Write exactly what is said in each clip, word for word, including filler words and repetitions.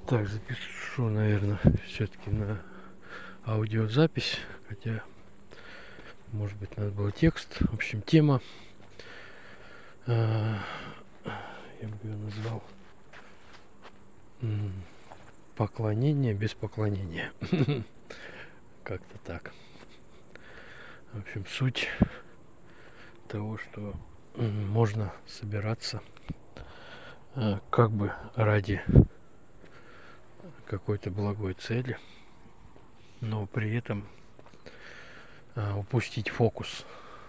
Так, запишу, наверное, все-таки на аудиозапись, хотя, может быть, надо было текст. В общем, тема, э, я бы ее назвал поклонение без поклонения. Как-то так. В общем, суть того, что можно собираться э, как бы ради какой-то благой цели, но при этом а, упустить фокус.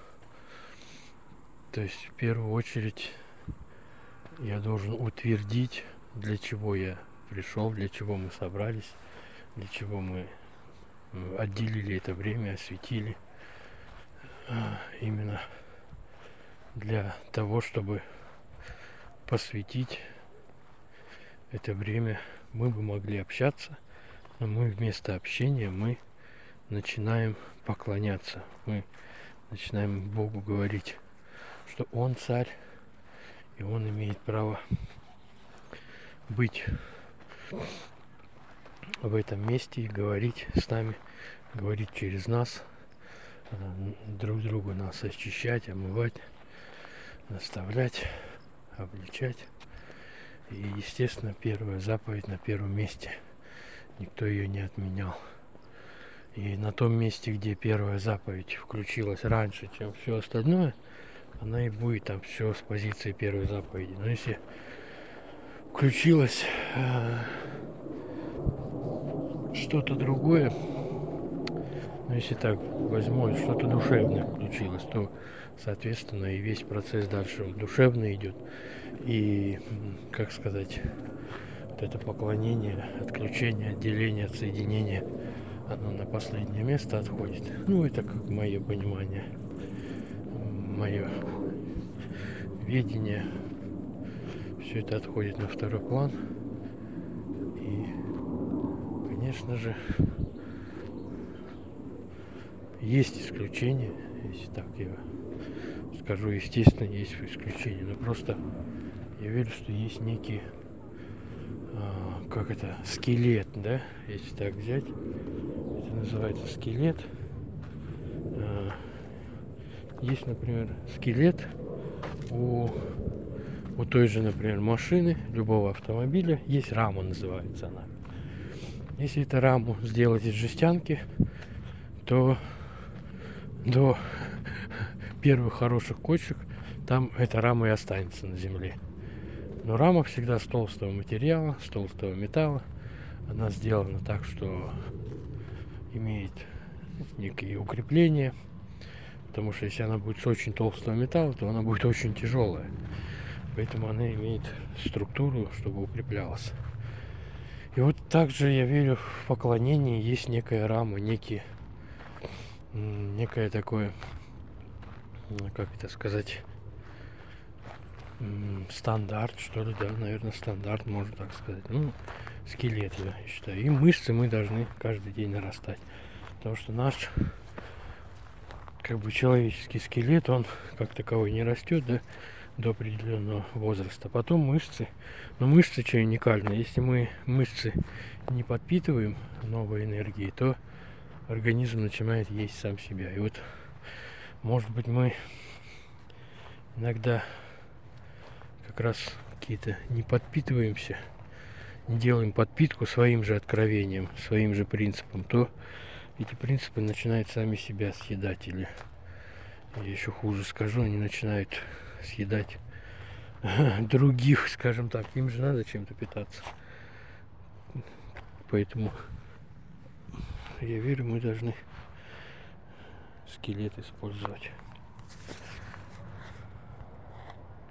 То есть в первую очередь я должен утвердить, для чего я пришел, для чего мы собрались, для чего мы отделили это время, осветили. А, именно для того, чтобы посвятить это время, мы бы могли общаться, но мы вместо общения мы начинаем поклоняться. Мы начинаем Богу говорить, что Он царь, и Он имеет право быть в этом месте и говорить с нами, говорить через нас, друг другу нас очищать, омывать, наставлять, обличать. И, естественно, первая заповедь на первом месте. Никто ее не отменял. И на том месте, где первая заповедь включилась раньше, чем все остальное, она и будет там все с позиции первой заповеди. Но если включилось э, что-то другое, ну если так возьму, что-то душевное включилось, то, соответственно, и весь процесс дальше душевно идет. И, как сказать, вот это поклонение, отключение, отделение, отсоединение, оно на последнее место отходит. Ну, это как мое понимание, мое видение. Все это отходит на второй план. И, конечно же, есть исключения, если так я скажу, естественно, есть исключения. Но просто я верю, что есть некий, а, как это, скелет, да, если так взять. Это называется скелет. А, есть, например, скелет у, у той же, например, машины, любого автомобиля. Есть рама, называется она. Если эту раму сделать из жестянки, то до первых хороших кочек там эта рама и останется на земле. Но рама всегда с толстого материала, с толстого металла. Она сделана так, что имеет некие укрепления. Потому что если она будет с очень толстого металла, то она будет очень тяжелая. Поэтому она имеет структуру, чтобы укреплялась. И вот также я верю, в поклонении есть некая рама, некий, некое такое, как это сказать, стандарт, что ли, да, наверное, стандарт, можно так сказать. Ну, скелет, я считаю. И мышцы мы должны каждый день нарастать. Потому что наш, как бы, человеческий скелет, он как таковой не растет, да, до определенного возраста. Потом мышцы. Но мышцы что уникально. Если мы мышцы не подпитываем новой энергией, то организм начинает есть сам себя. И вот, может быть, мы иногда как раз какие-то не подпитываемся, не делаем подпитку своим же откровением, своим же принципом, то эти принципы начинают сами себя съедать. Или, я еще хуже скажу, они начинают съедать других, скажем так. Им же надо чем-то питаться. Поэтому я верю, мы должны скелет использовать.